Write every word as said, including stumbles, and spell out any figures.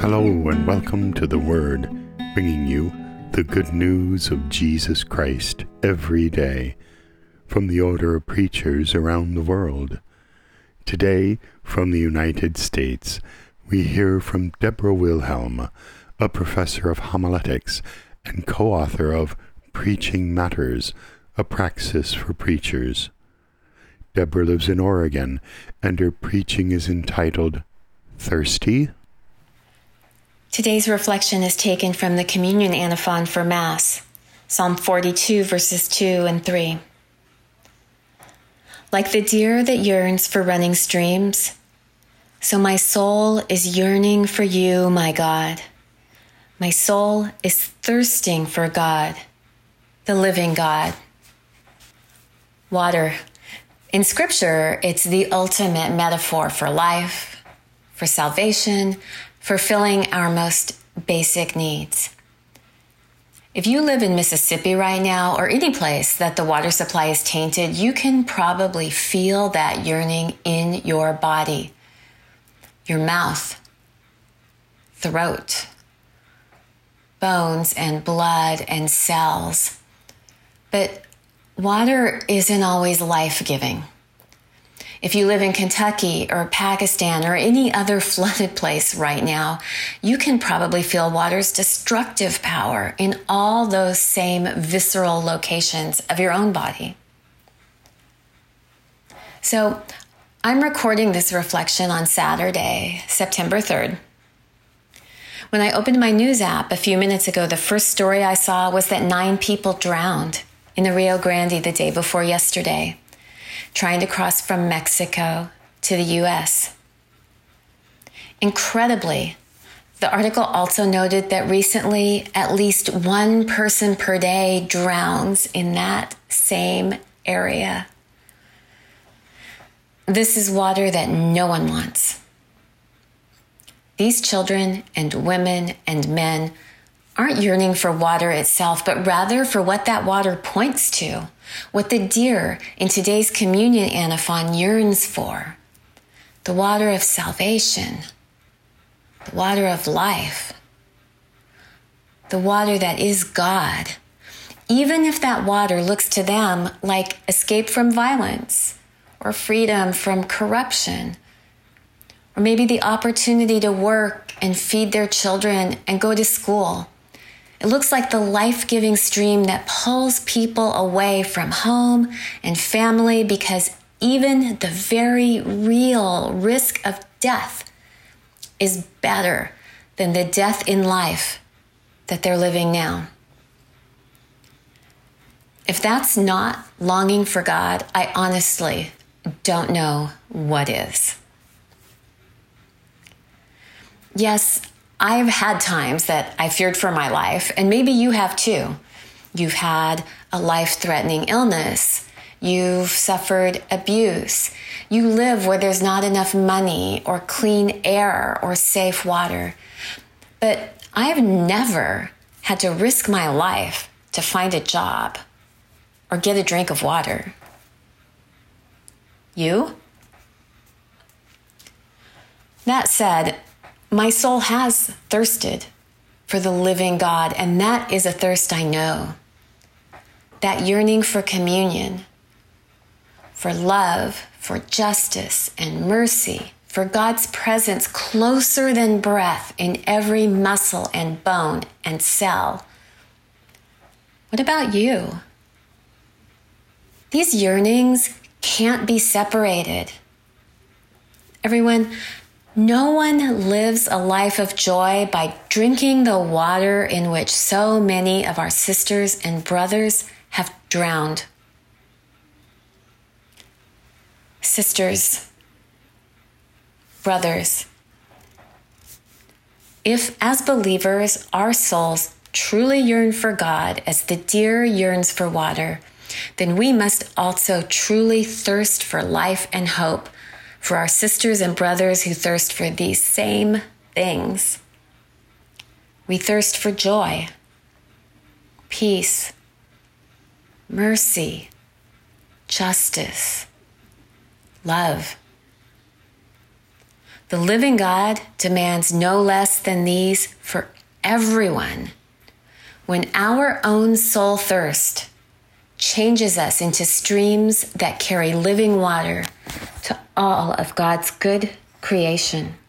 Hello and welcome to The Word, bringing you the good news of Jesus Christ every day from the order of preachers around the world. Today, from the United States, we hear from Deborah Wilhelm, a professor of homiletics and co-author of Preaching Matters, a praxis for preachers. Deborah lives in Oregon, and her preaching is entitled Thirsty? Today's reflection is taken from the Communion Antiphon for Mass, Psalm forty-two, verses two and three. Like the deer that yearns for running streams, so my soul is yearning for you, my God. My soul is thirsting for God, the living God. Water. In Scripture, it's the ultimate metaphor for life, for salvation, for filling our most basic needs. If you live in Mississippi right now, or any place that the water supply is tainted, you can probably feel that yearning in your body, your mouth, throat, bones and blood and cells. But water isn't always life-giving. If you live in Kentucky or Pakistan or any other flooded place right now, you can probably feel water's destructive power in all those same visceral locations of your own body. So I'm recording this reflection on Saturday, September third. When I opened my news app a few minutes ago, the first story I saw was that nine people drowned in the Rio Grande the day before yesterday, trying to cross from Mexico to the U S. Incredibly, the article also noted that recently at least one person per day drowns in that same area. This is water that no one wants. These children and women and men aren't yearning for water itself, but rather for what that water points to, what the deer in today's communion antiphon yearns for, the water of salvation, the water of life, the water that is God, even if that water looks to them like escape from violence or freedom from corruption, or maybe the opportunity to work and feed their children and go to school. It looks like the life-giving stream that pulls people away from home and family because even the very real risk of death is better than the death in life that they're living now. If that's not longing for God, I honestly don't know what is. Yes, I've had times that I feared for my life, and maybe you have too. You've had a life-threatening illness. You've suffered abuse. You live where there's not enough money or clean air or safe water. But I've never had to risk my life to find a job or get a drink of water. You? That said, my soul has thirsted for the living God, and that is a thirst I know. That yearning for communion, for love, for justice and mercy, for God's presence closer than breath in every muscle and bone and cell. What about you? These yearnings can't be separated. Everyone, no one lives a life of joy by drinking the water in which so many of our sisters and brothers have drowned. Sisters, brothers, if as believers our souls truly yearn for God as the deer yearns for water, then we must also truly thirst for life and hope for our sisters and brothers who thirst for these same things. We thirst for joy, peace, mercy, justice, love. The living God demands no less than these for everyone. When our own soul thirst changes us into streams that carry living water to all of God's good creation.